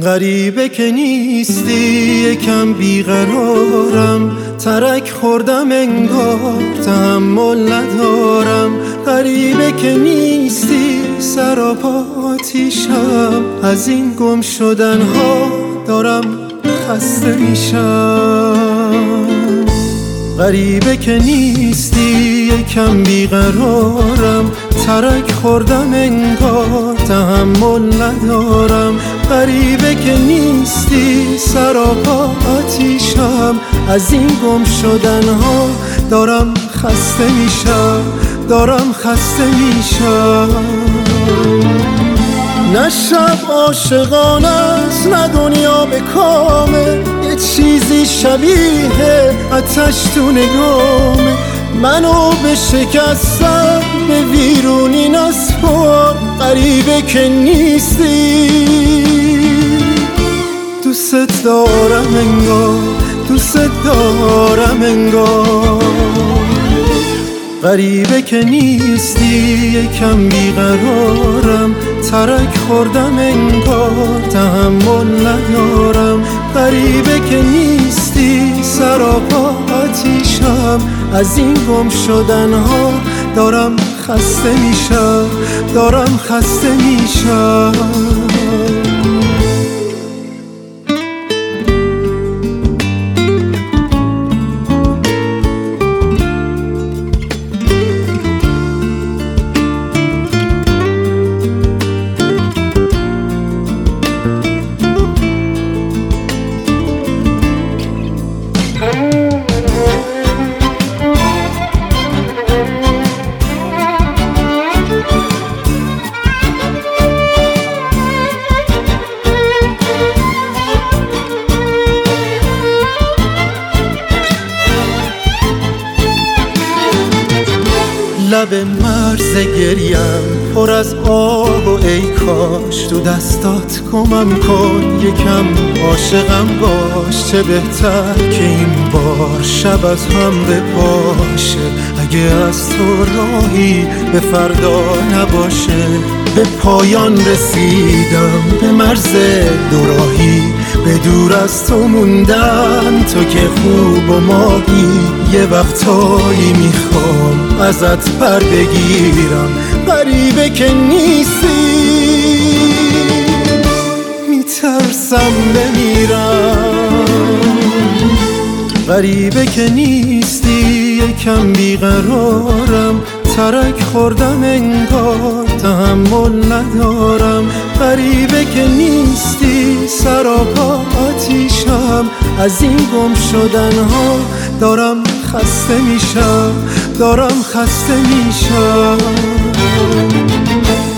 غریبه که نیستی یکم بیقرارم، ترک خوردم انگار تحمل ندارم. غریبه که نیستی سراپا آتیشم، از این گم شدن ها دارم خسته میشم. غریبه که نیستی یکم بیقرارم، ترک خوردم انگار تحمل ندارم. غریبه که نیستی سراپا آتیشم، از این گم شدن ها دارم خسته میشم، دارم خسته میشم. نه شب عاشقانه است نه دنیا به کامه، یه چیزی شبیه آتش تو نگامه. منو به شکستن به ویرونی نسپار، غریبه که نیستی دوست دارم انگار، دوست دارم انگار. غریبه که نیستی یکم بیقرارم، ترک خوردم انگار تحمل ندارم. غریبه که نیستی سراپا آتیشم، از این گم شدن ها دارم خسته میشم، دارم خسته میشم. لب مرز گریم پر از آه و ای کاش تو دستات گمم کن، یکم عاشقم باش. چه بهتر که این بار شب از هم بپاشه، اگه از تو راهی به فردا نباشه. به پایان رسیدم به مرز دوراهی، به دور از تو موندن تو که خوب و ماهی. یه وقتایی میخوام ازت پر بگیرم، غریبه که نیستی میترسم بمیرم. غریبه که نیستی یکم بیقرارم، ترک خوردم انگار تحمل ندارم. غریبه که نیستی سراپا آتیشم، از این گم شدن ها دارم خسته میشم، دارم خسته میشم.